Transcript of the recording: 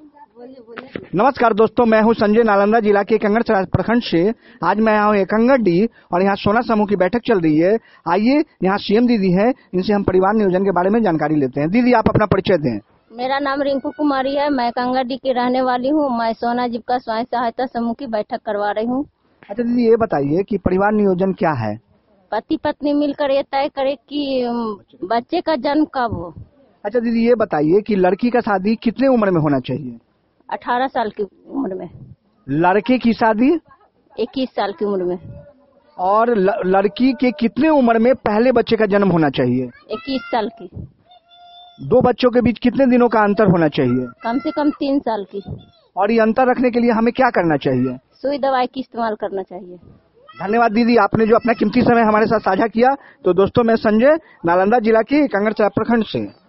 नमस्कार दोस्तों, मैं हूं संजय, नालंदा जिला के कंगड़सराय प्रखंड से। आज मैं आया हूं एकंगडी और यहाँ सोना समूह की बैठक चल रही है। आइए, यहाँ सीएम दीदी हैं, इनसे हम परिवार नियोजन के बारे में जानकारी लेते हैं। दीदी, आप अपना परिचय दें। मेरा नाम रिंकू कुमारी है, मैं कंगड़ी की रहने वाली हूँ। मैं सोना जीविका स्वयं सहायता समूह की बैठक करवा रही हूँ। अच्छा दीदी, ये बताइए कि परिवार नियोजन क्या है? पति पत्नी मिलकर ये तय करे कि बच्चे का जन्म कब हो। अच्छा दीदी, ये बताइए कि लड़की का शादी कितने उम्र में होना चाहिए? 18 साल की उम्र में। लड़के की शादी 21 साल की उम्र में। और लड़की के कितने उम्र में पहले बच्चे का जन्म होना चाहिए? 21 साल की। दो बच्चों के बीच कितने दिनों का अंतर होना चाहिए? कम से कम 3 साल की। और ये अंतर रखने के लिए हमें क्या करना चाहिए? सुई दवाई की इस्तेमाल करना चाहिए। धन्यवाद दीदी, आपने जो अपना कीमती समय हमारे साथ साझा किया। तो दोस्तों, मैं संजय, नालंदा जिला के कंगड़सराय प्रखंड से।